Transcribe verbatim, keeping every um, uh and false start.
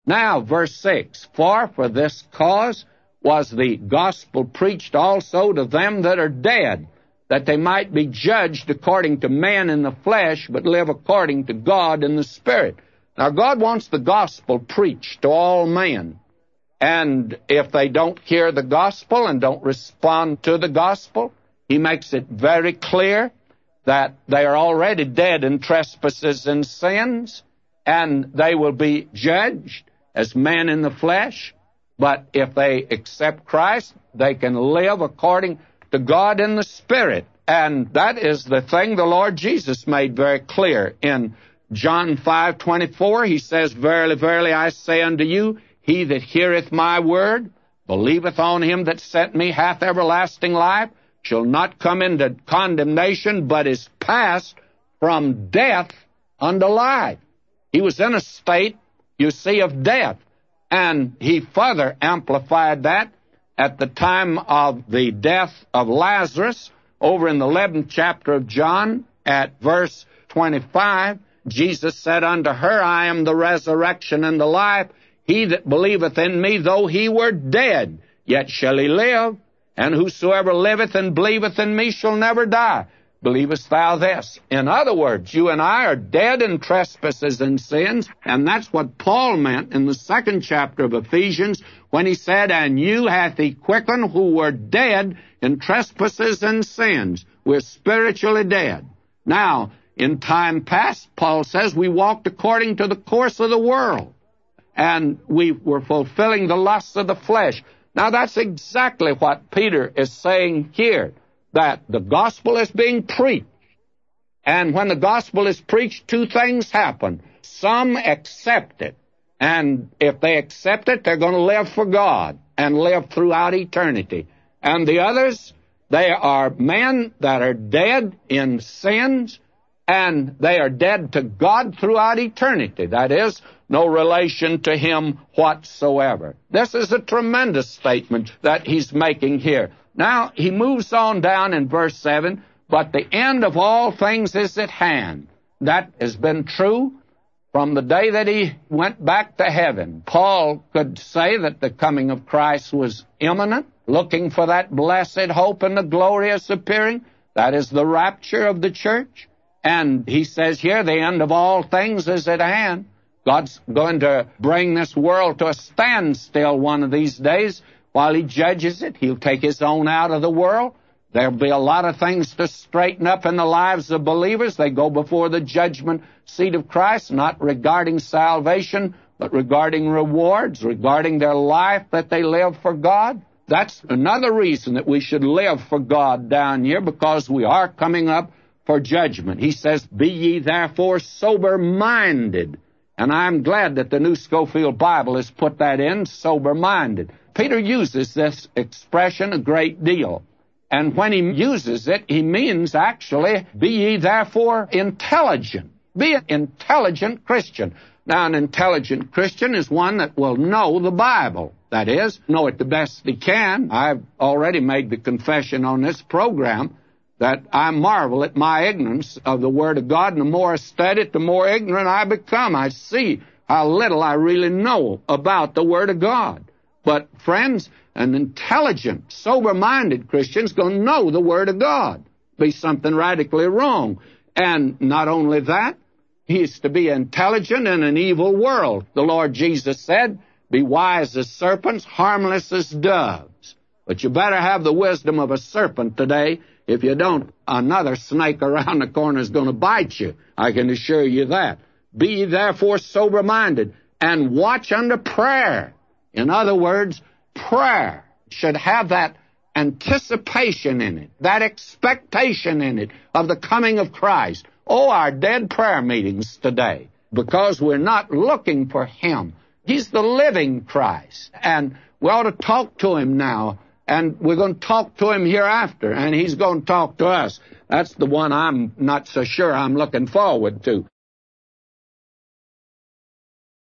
Now, verse six, For for this cause was the gospel preached also to them that are dead, that they might be judged according to man in the flesh, but live according to God in the Spirit. Now, God wants the gospel preached to all men. And if they don't hear the gospel and don't respond to the gospel, He makes it very clear that they are already dead in trespasses and sins, and they will be judged as men in the flesh. But if they accept Christ, they can live according to God in the Spirit. And that is the thing the Lord Jesus made very clear. In John five twenty-four, He says, Verily, verily, I say unto you, he that heareth my word, believeth on Him that sent me, hath everlasting life, shall not come into condemnation, but is passed from death unto life. He was in a state, you see, of death. And He further amplified that at the time of the death of Lazarus, over in the eleventh chapter of John, at verse twenty-five, Jesus said unto her, I am the resurrection and the life. He that believeth in me, though he were dead, yet shall he live. And whosoever liveth and believeth in me shall never die. Believest thou this? In other words, you and I are dead in trespasses and sins, and that's what Paul meant in the second chapter of Ephesians when he said, And you hath He quickened who were dead in trespasses and sins. We're spiritually dead. Now, in time past, Paul says, we walked according to the course of the world, and we were fulfilling the lusts of the flesh. Now, that's exactly what Peter is saying here, that the gospel is being preached. And when the gospel is preached, two things happen. Some accept it, and if they accept it, they're going to live for God and live throughout eternity. And the others, they are men that are dead in sins, and they are dead to God throughout eternity. That is, no relation to Him whatsoever. This is a tremendous statement that he's making here. Now, he moves on down in verse seven, but the end of all things is at hand. That has been true from the day that he went back to heaven. Paul could say that the coming of Christ was imminent, looking for that blessed hope and the glorious appearing. That is the rapture of the church. And he says here, the end of all things is at hand. God's going to bring this world to a standstill one of these days while He judges it. He'll take His own out of the world. There'll be a lot of things to straighten up in the lives of believers. They go before the judgment seat of Christ, not regarding salvation, but regarding rewards, regarding their life that they live for God. That's another reason that we should live for God down here, because we are coming up for judgment. He says, Be ye therefore sober-minded. And I'm glad that the New Scofield Bible has put that in, sober-minded. Peter uses this expression a great deal. And when he uses it, he means actually, be ye therefore intelligent. Be an intelligent Christian. Now, an intelligent Christian is one that will know the Bible. That is, know it the best he can. I've already made the confession on this program that I marvel at my ignorance of the Word of God, and the more I study it, the more ignorant I become. I see how little I really know about the Word of God. But, friends, an intelligent, sober-minded Christian is going to know the Word of God. Be something radically wrong. And not only that, he is to be intelligent in an evil world. The Lord Jesus said, Be wise as serpents, harmless as doves. But you better have the wisdom of a serpent today. If you don't, another snake around the corner is going to bite you. I can assure you that. Be ye therefore sober-minded, and watch unto prayer. In other words, prayer should have that anticipation in it, that expectation in it of the coming of Christ. Oh, our dead prayer meetings today, because we're not looking for Him. He's the living Christ, and we ought to talk to Him now. And we're going to talk to Him hereafter, and He's going to talk to us. That's the one I'm not so sure I'm looking forward to.